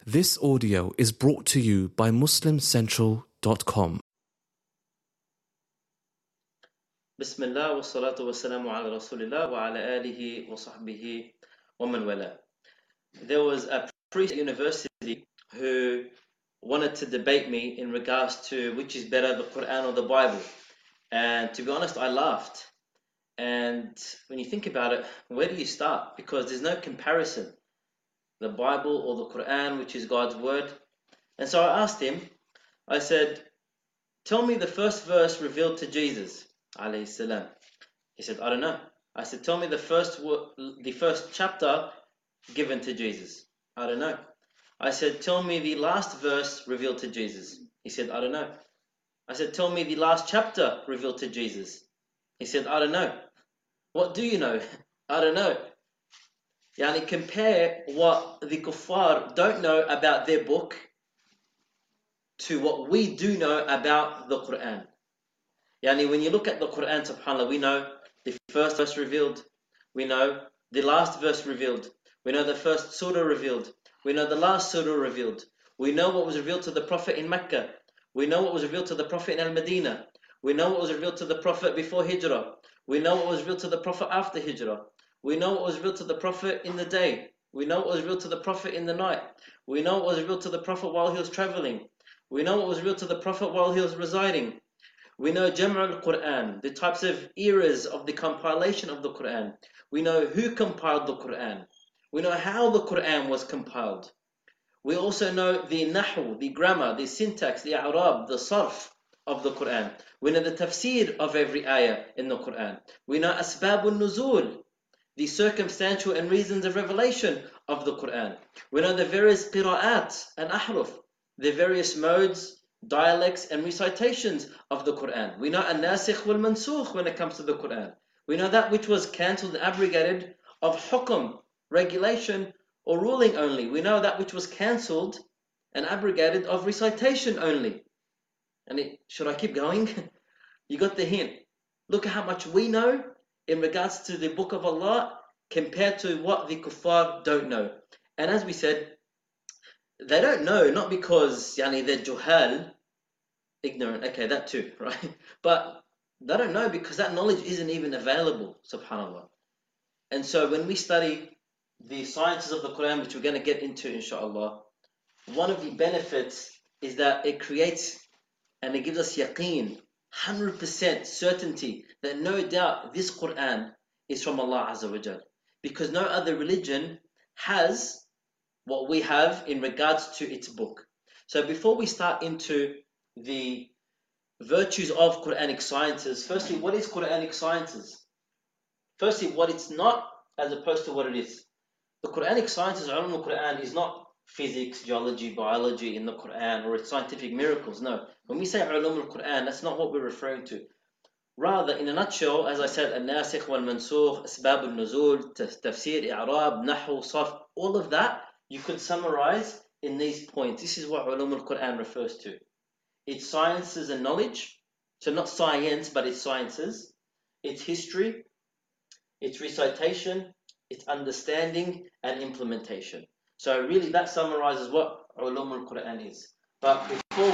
This audio is brought to you by MuslimCentral.com. Bismillah wa salatu wa salamu ala Rasulillah wa ala alihi wa sahbihi wa man wala. There was a priest at university who wanted to debate me in regards to which is better, the Quran or the Bible. And to be honest, I laughed. And when you think about it, where do you start? Because there's no comparison. The Bible or the Quran, which is God's word. And so I asked him, I said, tell me the first verse revealed to Jesus, alayhi salam. He said, I don't know. I said, tell me the first chapter given to Jesus. I don't know. I said, tell me the last verse revealed to Jesus. He said, I don't know. I said, tell me the last chapter revealed to Jesus. He said, I don't know. What do you know? I don't know. Yani compare what the kuffar don't know about their book to what we do know about the Quran. Yani when you look at the Quran, subhanAllah, we know the first verse revealed. We know the last verse revealed. We know the first surah revealed. We know the last surah revealed. We know what was revealed to the Prophet in Mecca. We know what was revealed to the Prophet in Al-Madinah. We know what was revealed to the Prophet before Hijrah. We know what was revealed to the Prophet after Hijrah. We know what was revealed to the Prophet in the day. We know what was revealed to the Prophet in the night. We know what was revealed to the Prophet while he was traveling. We know what was revealed to the Prophet while he was residing. We know Jam' al-Quran, the types of eras of the compilation of the Quran. We know who compiled the Quran. We know how the Quran was compiled. We also know the nahu, the grammar, the syntax, the i'rab, the sarf of the Quran. We know the tafsir of every ayah in the Quran. We know asbab al-nuzul, the circumstantial and reasons of revelation of the Quran. We know the various qira'at and ahruf, the various modes, dialects and recitations of the Quran. We know an-nasikh wal-mansukh when it comes to the Quran. We know that which was cancelled and abrogated of hukm, regulation or ruling only. We know that which was cancelled and abrogated of recitation only. And should I keep going? You got the hint. Look at how much we know in regards to the book of Allah compared to what the kuffar don't know. And as we said, they don't know not because they're juhal, ignorant, okay, that too, right? But they don't know because that knowledge isn't even available, subhanAllah. And so when we study the sciences of the Quran, which we're going to get into inshallah, one of the benefits is that it creates and it gives us yaqeen, 100% certainty that no doubt this Quran is from Allah Azza wa Jal. Because no other religion has what we have in regards to its book. So before we start into the virtues of Quranic sciences, firstly, what is Quranic sciences? Firstly, what it's not as opposed to what it is. The Quranic sciences, ulum al-Quran, is not physics, geology, biology in the Quran or its scientific miracles. No. When we say ulum al-Quran, that's not what we're referring to. Rather, in a nutshell, as I said, an-nasikh wal-mansukh, asbab al-nuzul, tafsir, i'rab, nahu, sarf, all of that you could summarize in these points. This is what ulum al-Quran refers to. It's sciences and knowledge. So not science, but it's sciences. It's history, it's recitation, it's understanding and implementation. So really that summarizes what ulum al-Quran is. But before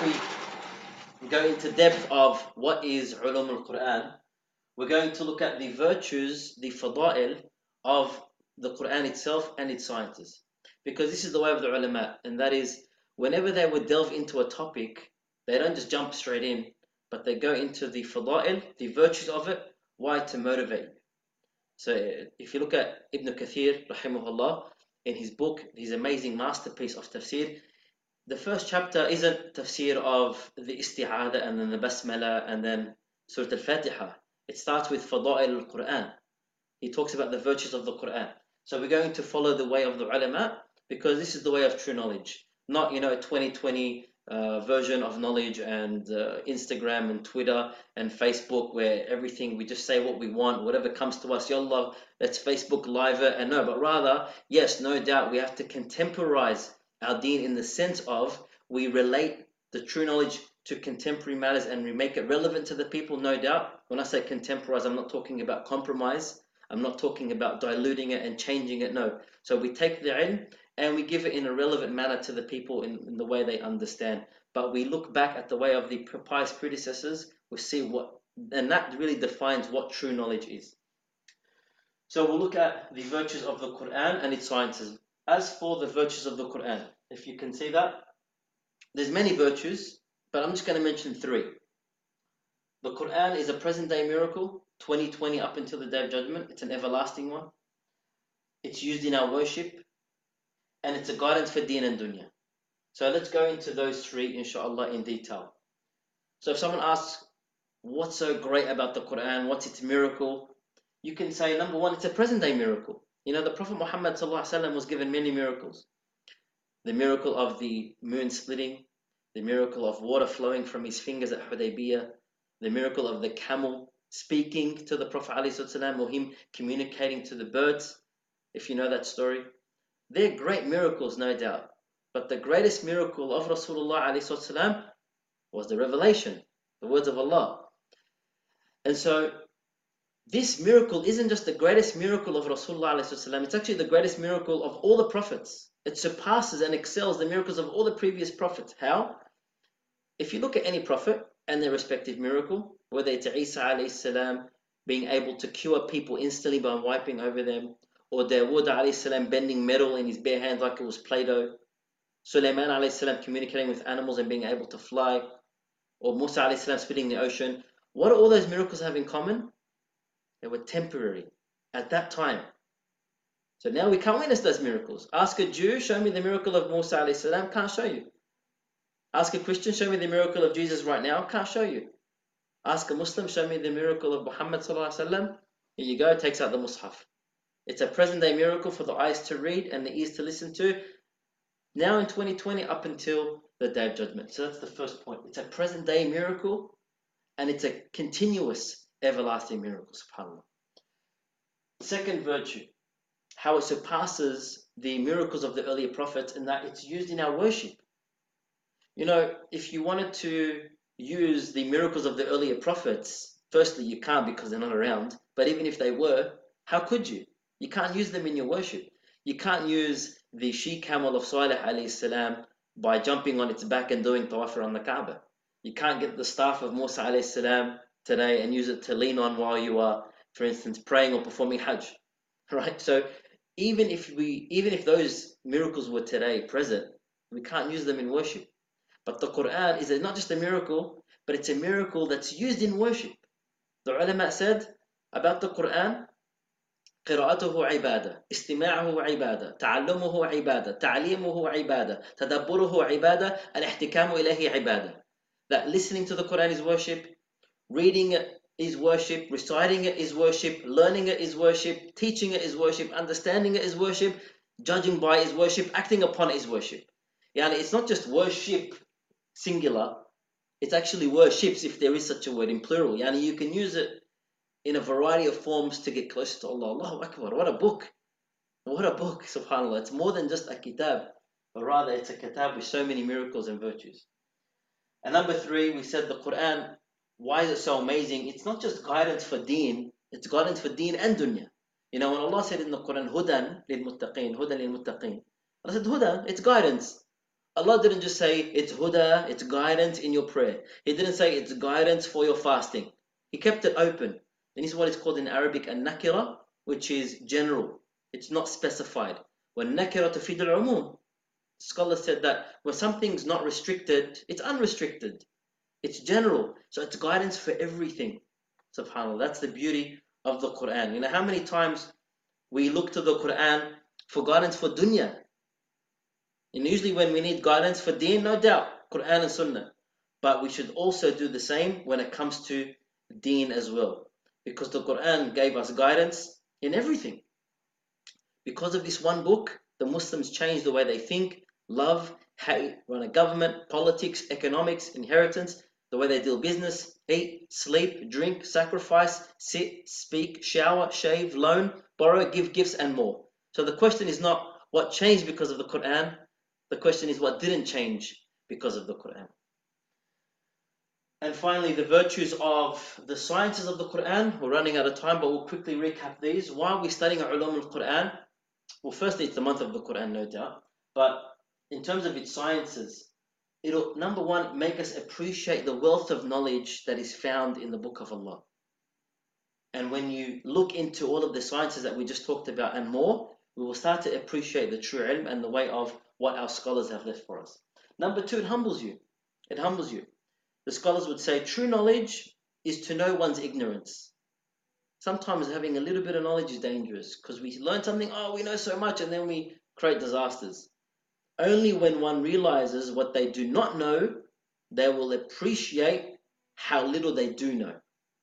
we go into depth of what is ulum al-Quran, we're going to look at the virtues, the fada'il of the Quran itself and its sciences. Because this is the way of the ulama, and that is whenever they would delve into a topic, they don't just jump straight in, but they go into the fada'il, the virtues of it. Why? To motivate you. So if you look at Ibn Kathir, rahimahullah, in his book, his amazing masterpiece of tafsir, the first chapter isn't tafsir of the isti'adah and then the basmala and then Surah Al-Fatiha. It starts with fada'il al-Quran. He talks about the virtues of the Quran. So we're going to follow the way of the ulama because this is the way of true knowledge. Not, a 2020 version of knowledge and Instagram and Twitter and Facebook where everything, we just say what we want, whatever comes to us, yallah, let's Facebook live it. And no, but rather, yes, no doubt we have to contemporize our deen in the sense of we relate the true knowledge to contemporary matters and we make it relevant to the people, no doubt. When I say contemporize, I'm not talking about compromise. I'm not talking about diluting it and changing it, no. So we take the ilm and we give it in a relevant manner to the people in the way they understand. But we look back at the way of the pious predecessors, we see what, and that really defines what true knowledge is. So we'll look at the virtues of the Quran and its sciences. As for the virtues of the Quran, if you can see that, there's many virtues, but I'm just going to mention 3. The Quran is a present-day miracle, 2020 up until the Day of Judgment. It's an everlasting one. It's used in our worship, and it's a guidance for deen and dunya. So let's go into those 3, inshallah, in detail. So if someone asks, what's so great about the Quran? What's its miracle? You can say, number 1, it's a present-day miracle. You know, the Prophet Muhammad ﷺ was given many miracles. The miracle of the moon splitting, the miracle of water flowing from his fingers at Hudaybiyah, the miracle of the camel speaking to the Prophet ﷺ, or him communicating to the birds, if you know that story. They're great miracles, no doubt. But the greatest miracle of Rasulullah ﷺ was the revelation, the words of Allah. And so this miracle isn't just the greatest miracle of Rasulullah ﷺ, it's actually the greatest miracle of all the prophets. It surpasses and excels the miracles of all the previous prophets. How? If you look at any prophet and their respective miracle, whether it's Isa ﷺ being able to cure people instantly by wiping over them, or Dawood ﷺ bending metal in his bare hands like it was Play-Doh, Sulaiman ﷺ communicating with animals and being able to fly, or Musa ﷺ splitting the ocean, what do all those miracles have in common? They were temporary at that time. So now we can't witness those miracles. Ask a Jew, show me the miracle of Musa ﷺ, can't show you. Ask a Christian, show me the miracle of Jesus right now, can't show you. Ask a Muslim, show me the miracle of Muhammad ﷺ. Here you go, takes out the Mus'haf. It's a present-day miracle for the eyes to read and the ears to listen to, now in 2020 up until the Day of Judgment. So that's the first point. It's a present-day miracle, and it's a continuous, everlasting miracle, subhanAllah. Second virtue, how it surpasses the miracles of the earlier prophets in that it's used in our worship. You know, if you wanted to use the miracles of the earlier prophets, firstly, you can't because they're not around. But even if they were, how could you? You can't use them in your worship. You can't use the she-camel of Salih alayhi salam by jumping on its back and doing tawaf around the Kaaba. You can't get the staff of Musa alayhi salam today and use it to lean on while you are, for instance, praying or performing Hajj. Right? So even if those miracles were today present, we can't use them in worship. But the Quran is not just a miracle, but it's a miracle that's used in worship. The ulama said about the Quran, قراءته عبادة، استماعه عبادة، تعلمه عبادة، تعليمه عبادة، تدبره عبادة، الاحتكام إليه عبادة. That listening to the Quran is worship, reading it is worship, reciting it is worship, learning it is worship, teaching it is worship, understanding it is worship, judging by it is worship, acting upon it is worship. Yani it's not just worship singular, it's actually worships, if there is such a word, in plural. Yani you can use it in a variety of forms to get closer to Allah. Allahu Akbar, what a book. What a book, subhanAllah. It's more than just a kitab, but rather it's a kitab with so many miracles and virtues. And number 3, we said the Quran, why is it so amazing? It's not just guidance for deen, it's guidance for deen and dunya. You know, when Allah said in the Quran, Hudan lil muttaqeen, Hudan lil muttaqeen. Allah said, Huda, it's guidance. Allah didn't just say, it's Huda, it's guidance in your prayer. He didn't say, it's guidance for your fasting. He kept it open. And this is what is called in Arabic an-nakira, which is general. It's not specified. When nakira tufid al-umum. Scholars said that when something's not restricted, it's unrestricted. It's general. So it's guidance for everything. SubhanAllah. That's the beauty of the Quran. You know how many times we look to the Quran for guidance for dunya? And usually when we need guidance for deen, no doubt, Quran and Sunnah. But we should also do the same when it comes to deen as well. Because the Quran gave us guidance in everything. Because of this one book, the Muslims changed the way they think, love, hate, run a government, politics, economics, inheritance, the way they deal business, eat, sleep, drink, sacrifice, sit, speak, shower, shave, loan, borrow, give gifts, and more. So the question is not what changed because of the Quran. The question is what didn't change because of the Quran. And finally, the virtues of the sciences of the Quran. We're running out of time, but we'll quickly recap these. Why are we studying Ulum al-Quran? Well, firstly, it's the month of the Quran, no doubt. But in terms of its sciences, it'll, number one, make us appreciate the wealth of knowledge that is found in the Book of Allah. And when you look into all of the sciences that we just talked about and more, we will start to appreciate the true ilm and the way of what our scholars have left for us. Number two, it humbles you. It humbles you. The scholars would say true knowledge is to know one's ignorance. Sometimes having a little bit of knowledge is dangerous because we learn something, oh, we know so much, and then we create disasters. Only when one realizes what they do not know, they will appreciate how little they do know.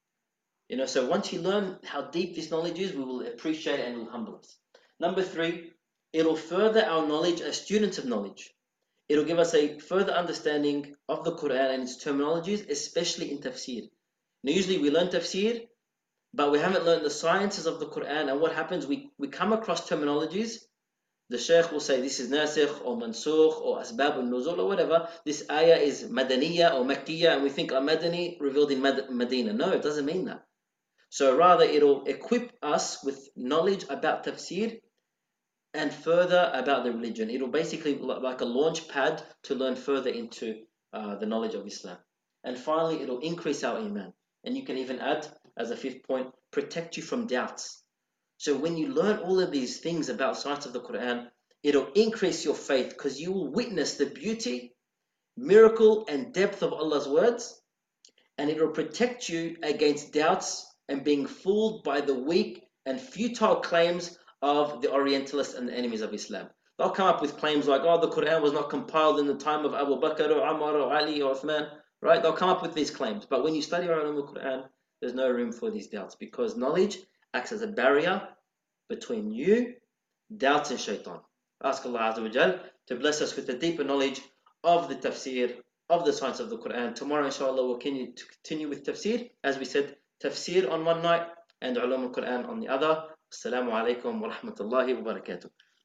So once you learn how deep this knowledge is, we will appreciate it and it will humble us. Number three, it'll further our knowledge as students of knowledge. It'll give us a further understanding of the Quran and its terminologies, especially in tafsir. Now, usually we learn tafsir, but we haven't learned the sciences of the Quran. And what happens, we come across terminologies. The Shaykh will say this is nasikh or mansukh or asbab al-nuzul or whatever. This ayah is madaniya or makkiyah, and we think Madani revealed in Medina. No, it doesn't mean that. So rather, it'll equip us with knowledge about tafsir and further about the religion. It'll basically like a launch pad to learn further into the knowledge of Islam. And finally, it'll increase our iman. And you can even add, as a fifth point, protect you from doubts. So when you learn all of these things about science of the Quran, it'll increase your faith because you will witness the beauty, miracle, and depth of Allah's words, and it will protect you against doubts and being fooled by the weak and futile claims of the Orientalists and the enemies of Islam. They'll come up with claims like, oh, the Quran was not compiled in the time of Abu Bakr or Umar or Ali or Uthman, right? They'll come up with these claims. But when you study Ulum al-Quran, there's no room for these doubts because knowledge acts as a barrier between you, doubts, and shaitan. Ask Allah Azza wa Jal to bless us with a deeper knowledge of the tafsir, of the science of the Quran. Tomorrow, inshallah, we'll continue with tafsir. As we said, tafsir on one night and ulum al-Quran on the other. Assalamu alaikum wa rahmatullahi wa barakatuh.